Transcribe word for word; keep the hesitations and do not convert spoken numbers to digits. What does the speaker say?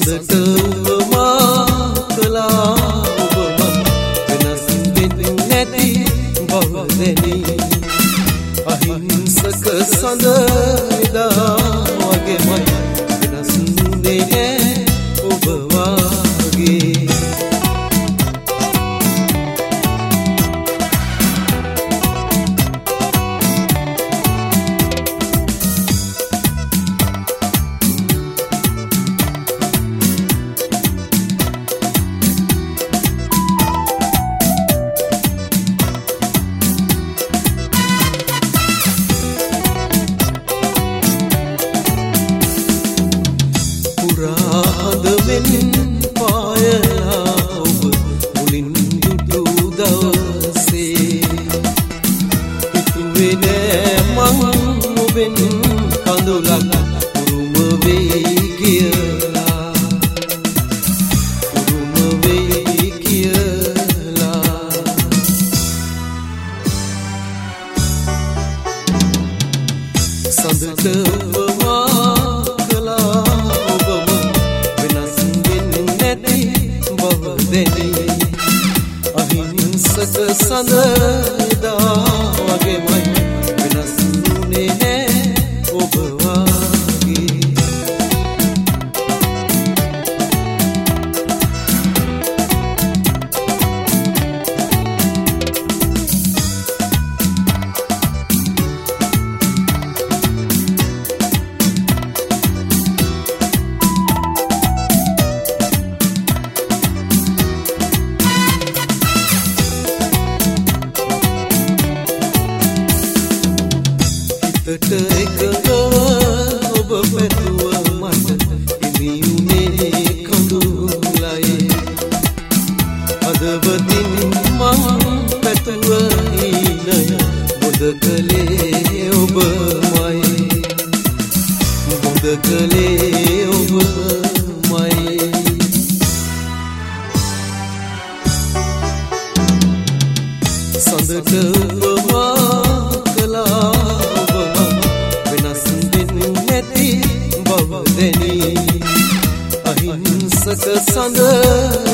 සඳට උපමා කළා ඔබ මම වෙනස් වෙන්නේ නැති බව දැනී අහිංසක සඳ එදා වගේමයි වෙනස් වුණේ නෑ ඔබ වාගේ හදවෙන් පායලා ඔබ මුලින් දුටු දවසේ හිතුවේ නෑ මං ඔබෙන් කඳුලක් උරුම වෙයි කියලා උරුම වෙයි කියලා සඳට උපමා කළා අහිංසක සඳ එදා වගේමයි වෙනස් වුණේ නෑ ඔබ වාගේ හිතට එකඟව ඔබ පැතුව මට හිමිුනේ කඳුලයි හදවතින් මං පැතුව ඊනය බොඳ කළේ ඔබමයි බොඳ කළේ ඔබමයි සඳට උපමා කළා අහිංසක සඳ